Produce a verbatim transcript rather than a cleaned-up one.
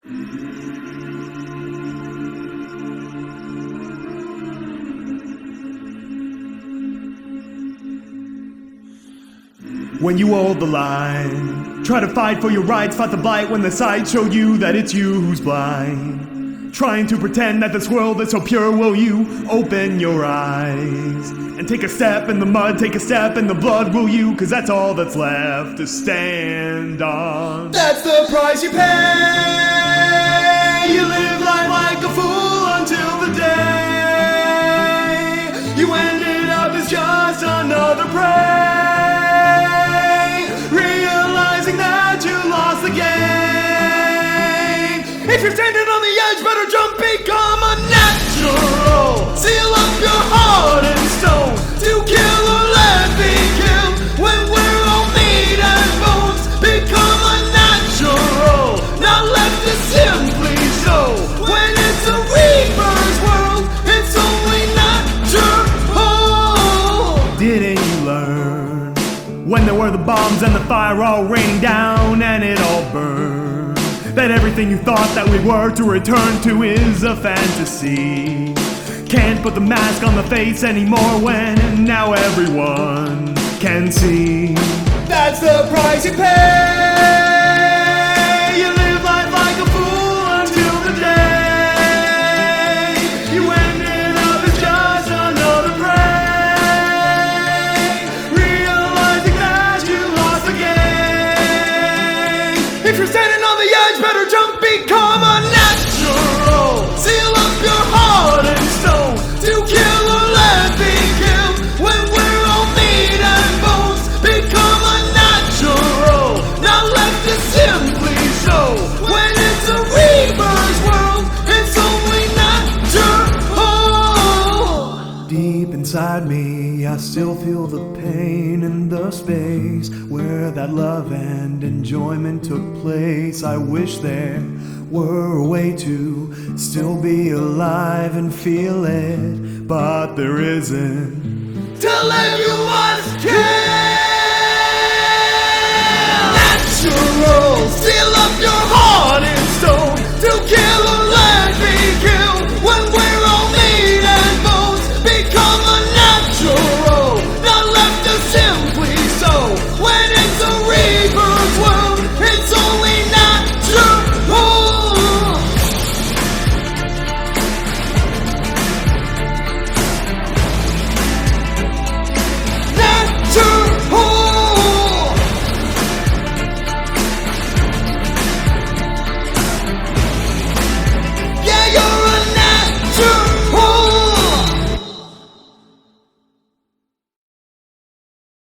When you hold the line, try to fight for your rights, fight the blight when the sights show you that it's you who's blind. Trying to pretend that this world is so pure, will you open your eyes? And take a step in the mud, take a step in the blood, will you? Cause that's all that's left to stand on. That's the price you pay. You live life like a fool until the day you ended up as just another prey. If you're standing on the edge, better jump, become a natural. Seal up your heart and stone. To kill or let be killed. When we're all meat and bones, become a natural. Not left to simply show. When it's a reaper's world, it's only natural. Didn't you learn when there were the bombs and the fire all raining down and it all burned? That everything you thought that we were to return to is a fantasy. Can't put the mask on the face anymore when now everyone can see. That's the price you pay. You live life like a fool until the day you ended up as just another prey. Realizing that you lost the game. If you're standing on the edge, better jump, become a natural. Seal up your heart and stone. To kill or let be killed. When we're all meat and bones, become a natural. Not left to simply show. When it's a reaper's world, it's only natural. Deep inside me, I still feel the pain in the space where that love and enjoyment took place. I wish there were a way to still be alive and feel it, but there isn't. Till everyone's killed. Natural. Seal up your heart